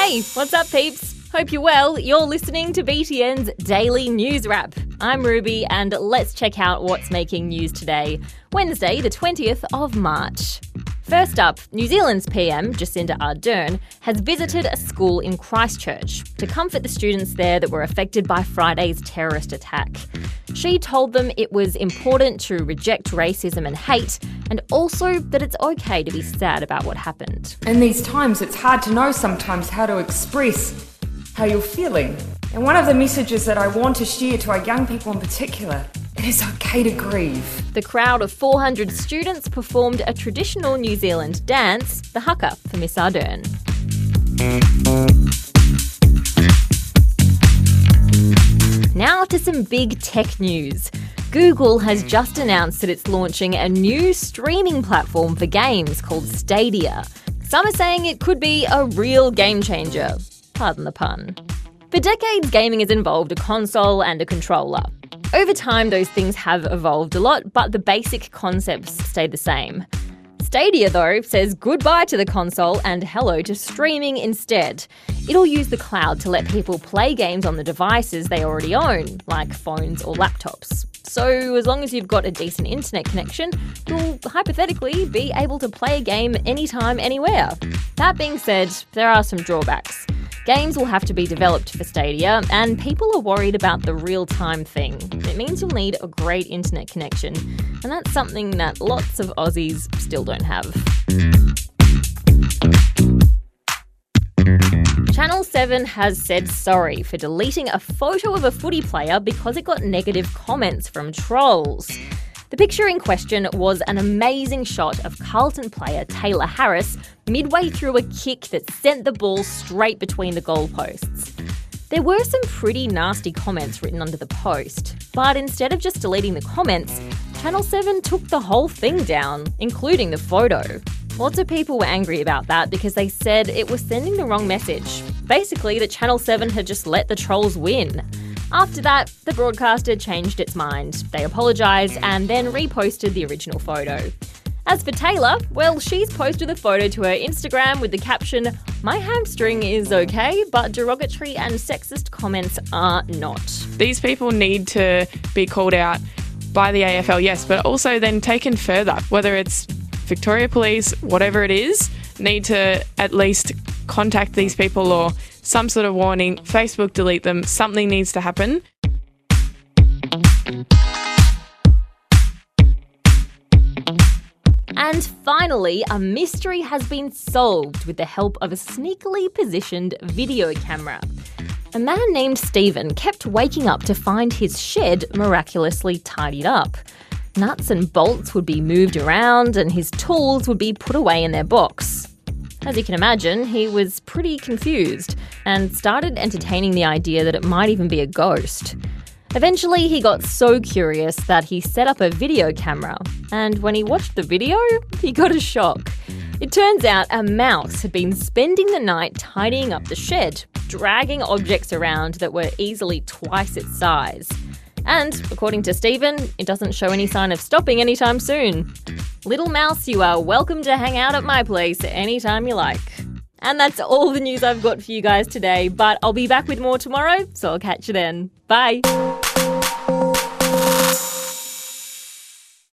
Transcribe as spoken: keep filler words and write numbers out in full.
Hey, what's up, peeps? Hope you're well. You're listening to B T N's Daily News Wrap. I'm Ruby, and let's check out what's making news today, Wednesday, the twentieth of March. First up, New Zealand's P M, Jacinda Ardern, has visited a school in Christchurch to comfort the students there that were affected by Friday's terrorist attack. She told them it was important to reject racism and hate, and also that it's okay to be sad about what happened. In these times, it's hard to know sometimes how to express how you're feeling. And one of the messages that I want to share to our young people in particular, it is okay to grieve. The crowd of four hundred students performed a traditional New Zealand dance, the haka, for Miss Ardern. Now to some big tech news. Google has just announced that it's launching a new streaming platform for games called Stadia. Some are saying it could be a real game changer. Pardon the pun. For decades, gaming has involved a console and a controller. Over time, those things have evolved a lot, but the basic concepts stay the same. Stadia, though, says goodbye to the console and hello to streaming instead. It'll use the cloud to let people play games on the devices they already own, like phones or laptops. So as long as you've got a decent internet connection, you'll hypothetically be able to play a game anytime, anywhere. That being said, there are some drawbacks. Games will have to be developed for Stadia, and people are worried about the real-time thing. It means you'll need a great internet connection, and that's something that lots of Aussies still don't have. Channel seven has said sorry for deleting a photo of a footy player because it got negative comments from trolls. The picture in question was an amazing shot of Carlton player Taylor Harris midway through a kick that sent the ball straight between the goalposts. There were some pretty nasty comments written under the post, but instead of just deleting the comments, Channel seven took the whole thing down, including the photo. Lots of people were angry about that because they said it was sending the wrong message. Basically, that Channel seven had just let the trolls win. After that, the broadcaster changed its mind. They apologised and then reposted the original photo. As for Taylor, well, she's posted the photo to her Instagram with the caption, "My hamstring is okay, but derogatory and sexist comments are not." These people need to be called out by the A F L, yes, but also then taken further, whether it's Victoria Police, whatever it is, need to at least contact these people or some sort of warning, Facebook delete them, something needs to happen. And finally, a mystery has been solved with the help of a sneakily positioned video camera. A man named Stephen kept waking up to find his shed miraculously tidied up. Nuts and bolts would be moved around and his tools would be put away in their box. As you can imagine, he was pretty confused and started entertaining the idea that it might even be a ghost. Eventually, he got so curious that he set up a video camera, and when he watched the video, he got a shock. It turns out a mouse had been spending the night tidying up the shed, dragging objects around that were easily twice its size. And, according to Stephen, it doesn't show any sign of stopping anytime soon. Little mouse, you are welcome to hang out at my place anytime you like. And that's all the news I've got for you guys today, but I'll be back with more tomorrow, so I'll catch you then. Bye!